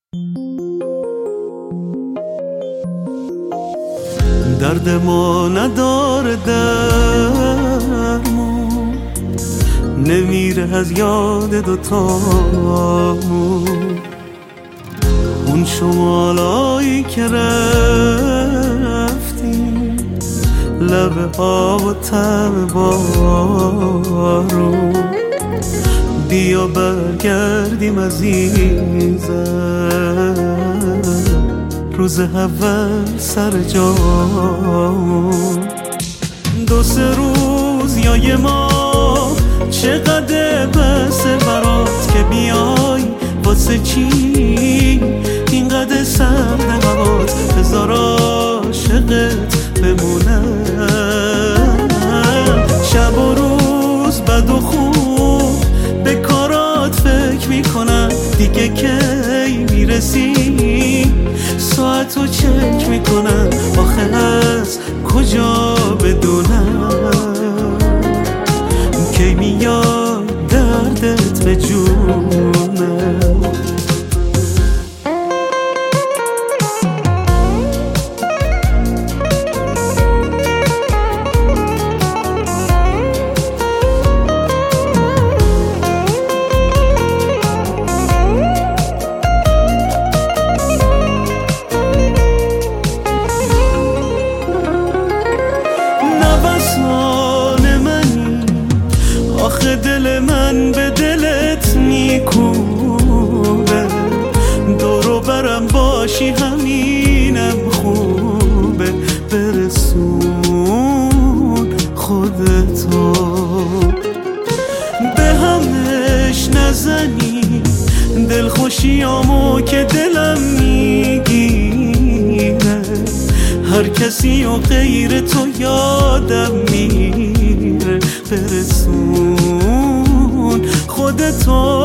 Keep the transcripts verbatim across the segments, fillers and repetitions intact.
درد ما نداره درمون، نمیره از یاد دوتامون. اون شمالایی که رفتیم، لب آب و طعم بارون، بیا برگردیم عزیزم، روز اول سر جامون. دو سه روز یا یه ماه چقدر بسه برات که بیای، واسه چی اینقدر سرد هوات، بذار عاشقت بمونم. شب و روز بد و خوب به کارات فکر میکنم، دیگه کی میرسی ساعتو چک میکنم، آخه از کجا بدونم کی میاد دردت به جونم. آخه دل من به دلت میکوبه، دورو برم باشی همینم خوبه. برسون خودتو به همش نزنی، دل خوشیامو که دلم میگیره، هر کسی و غیر تو یادم میره. برسون خودتو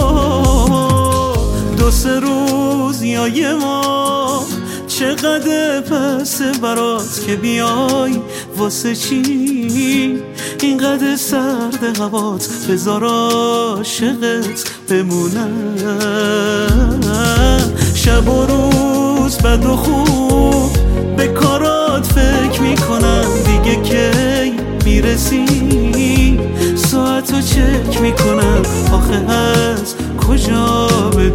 دو سه روز یا یه ماه چقدر پسه برات که بیای، واسه چی اینقدر سرد هوات، بذار عاشقت بمونم. شب و روز بد و خوب به کارات فکر میکنم، دیگه کی میرسی ساعتو چک میکنم، آخه از کجا